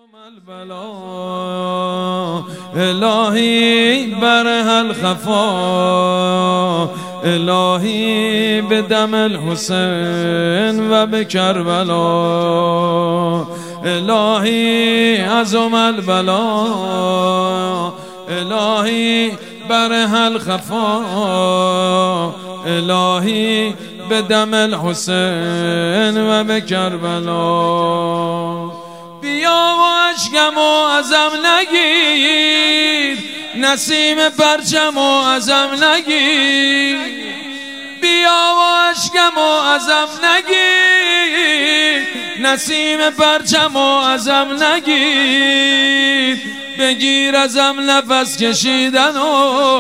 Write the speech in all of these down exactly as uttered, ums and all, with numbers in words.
البلا الهی بر الخفا الهی به دم الحسین و به کربلا الهی عظم البلا الهی بر الخفا الهی به دم الحسین و به کربلا بیا و اشکم و ازم نگیر نسیم پرچم و ازم نگیر بیا و اشکم و ازم نگیر نسیم پرچم و ازم نگیر بگیر ازم نفس کشیدن و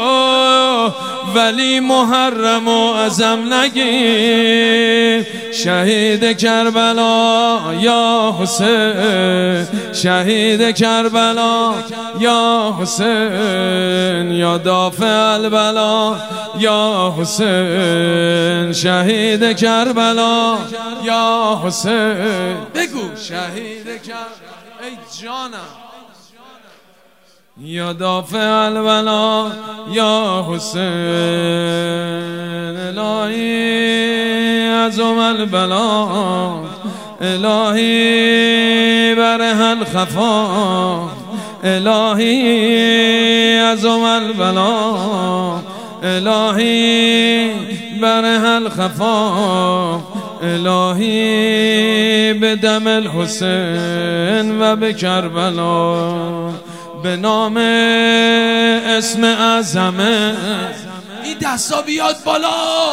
ولی محرم و ازم نگیر شهید کربلا یا حسین شهید کربلا یا حسین یا دافع البلا یا حسین شهید کربلا یا حسین بگو شهید کربلا ای جانم یا دافع البلا یا حسین الهی عظم البلا الهی بر الخفا الهی عظم البلا الهی بر الخفا الهی به دم الحسین و به کربلا به نام اسم اعظمه این دستا بیاد بالا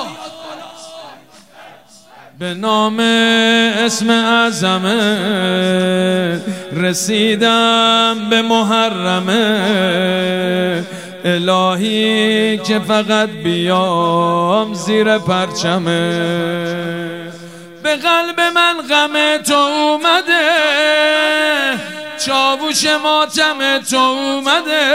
به نام اسم اعظمه رسیدم به محرمه الهی که فقط بیام زیر پرچمه به قلب من غم تو اومده چاوش ماتم تو اومده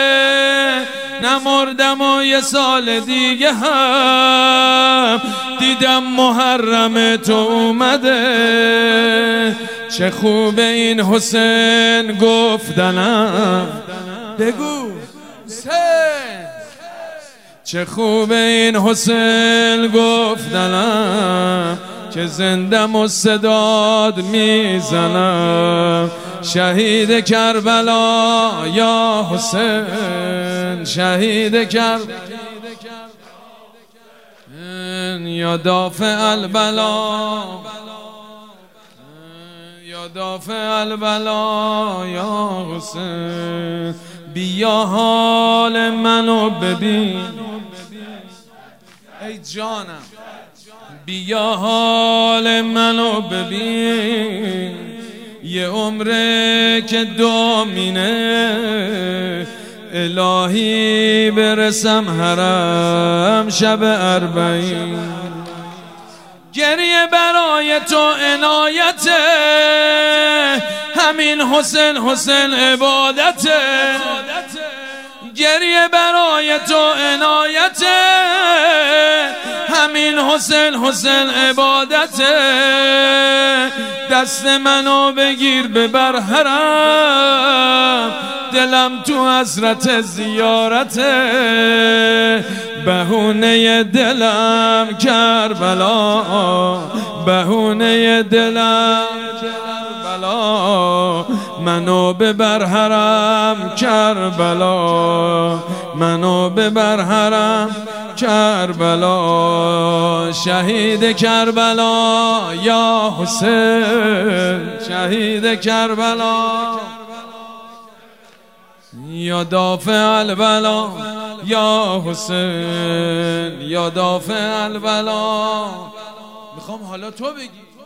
نمردم و یه سال دیگه هم دیدم محرم تو اومده چه خوب این حسین گفتنم بگو حسین چه خوب این حسین گفتنم که زندم و صداد میزنم شهید کربلا یا حسین شهید کربلا یا دافع البلا یا دافع البلا یا حسین بیا حال منو ببین ای جانم بیا حال منو ببین یه عمره که دامینه الهی برسم حرم شب اربعین گریه برای تو عنایته همین حسین حسین عبادته گریه برای تو عنایته همین حسین حسین عبادته دست منو بگیر ببر حرم دلم تو حسرت زیارته بهونه دلم کربلا بهونه دلم کربلا منو ببر حرم کربلا منو ببر حرم کربلا شهید کربلا یا حسین شهید کربلا یا دافع البلا یا حسین یا دافع البلا میخوام حالا تو بگی